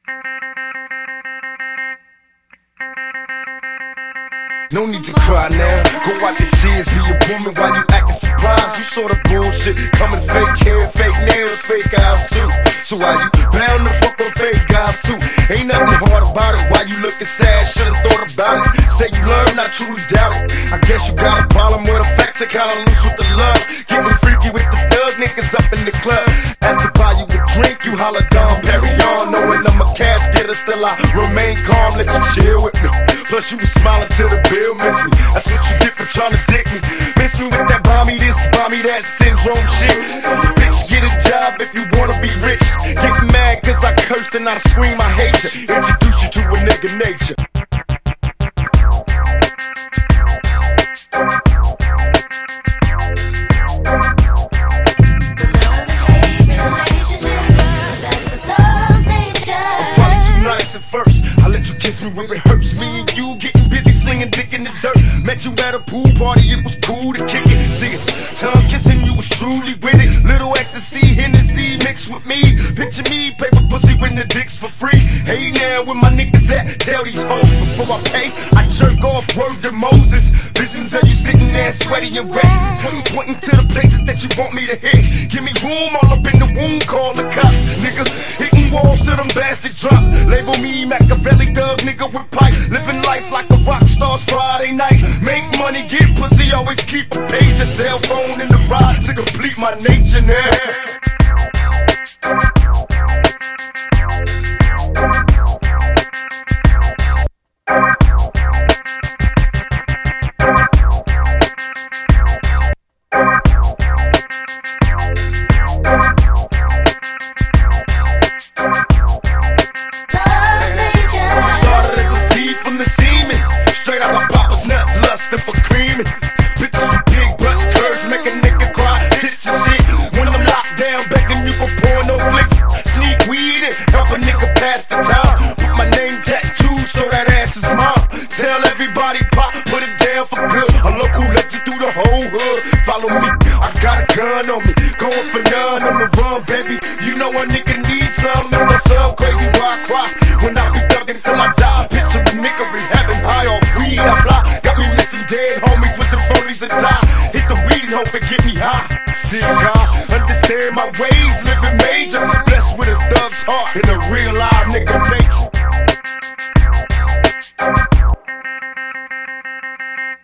No need to cry now, go wipe your tears, be a woman while you acting surprised. You saw the bullshit coming, fake hair, fake nails, fake eyes too. So why you bound to fuck on fake guys too? Ain't nothing hard about it, why you looking sad, should've thought about it. Say you learned, I truly doubt it. I guess you got a problem with the facts, I kinda loose with the love. Getting freaky with the thug niggas up in the club. Ask to buy you a drink, you holler Dom Perignon. Knowing I'm a cash getter, still I remain calm, let you chill with me. Plus you was smiling till the bill missed me. That's what you get for trying to dick me. Miss me with that buy me this, buy me that syndrome shit. Bitch, get a job if you wanna be rich. Get mad cause I cursed and I scream I hate you. Introduce you to a nigga nature. At first, I let you kiss me where it hurts. Me and you getting busy slinging dick in the dirt. Met you at a pool party, it was cool to kick it. See us, tongue kissing, you was truly with it. Little ecstasy, Hennessy mixed with me. Picture me, pay for pussy when the dick's for free. Hey now, where my niggas at? Tell these hoes before I pay, I jerk off, word to Moses. Visions of you sitting there sweaty and wet, pointing to the places that you want me to hit. Give me room all up in the womb, call the cops. Nigga, hitting walls till them bastard drop. Label me Machiavelli Doug, nigga with pipe. Living life like a rock star's Friday night. Make money, get pussy, always keep a page. A cell phone in the ride to complete my nature now. For creaming, bitches with big butts, curves, make a nigga cry, tits and shit. When I'm locked down, begging you for porno flicks, sneak weed and help a nigga pass the time. Put my name tattooed so that ass is mine. Tell everybody pop, put it down for good. A local let you through the whole hood. Follow me, I got a gun on me, going for none on the run, baby. You know a nigga needs some. It's my son crazy, why I cry when I be thugging till I die. Picture a nigga rehabbing high off weed, I fly. Got me missing dead homies with some phonies that die. Hit the weed and hope it get me high. See God, understand my ways, living major. Blessed with a thug's heart and a real live nigga.